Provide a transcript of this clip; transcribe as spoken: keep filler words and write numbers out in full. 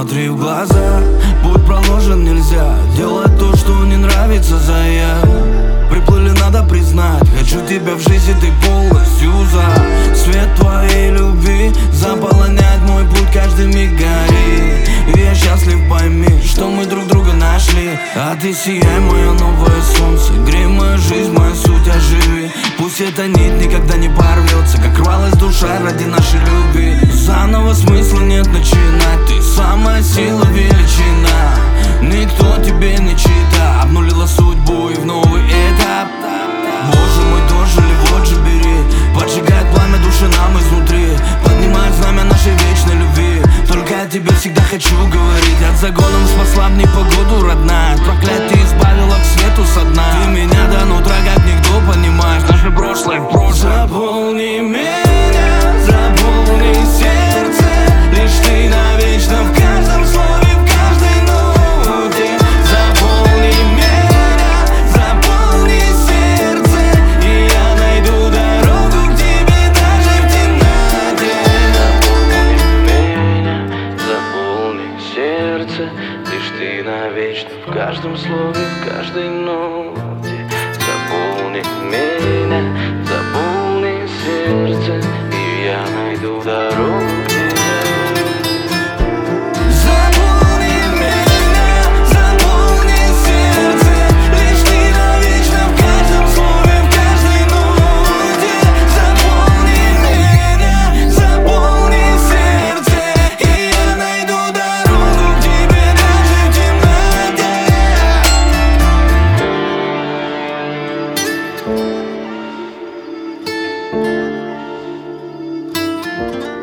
Смотри в глаза, путь проложен, нельзя делать то, что не нравится, зая. Приплыли, надо признать, хочу тебя в жизни, ты полностью за. Свет твоей любви заполоняет мой путь, каждый миг горит. И я счастлив, пойми, что мы друг друга нашли. А ты сияй, мое новое солнце, грей мою жизнь, мою суть оживи. Пусть эта нить никогда не порвется, как рвалась душа ради нашей любви. Заново смысла нет начинать, ты самая сила, величина. Никто тебе не чита, обнулила судьбу и в новый этап. Боже мой, дожили, вот же бери, поджигает пламя души нам изнутри, поднимает знамя нашей вечной любви. Только о тебе всегда хочу говорить. От загонов спасла мне погоду, родная, от проклятия избавила к свету со дна. Ты меня до нутра как никто понимаешь, наше прошлое в прошлом. Заполни меня, заполни сердце, лишь ты навечно в каждом слове, в каждой ноте. Заполни меня, заполни сердце, и я найду дорогу к тебе даже в темноте. Заполни меня, заполни сердце, лишь ты навечно в каждом слове, в каждой ноте. Заполни меня, заполни сердце, и я найду дорогу к тебе. Заполни меня, заполни сердце, лишь ты навечно в каждом слове, в каждой ноте. Заполни меня, заполни сердце, и я найду дорогу к тебе даже в темноте. Thank you.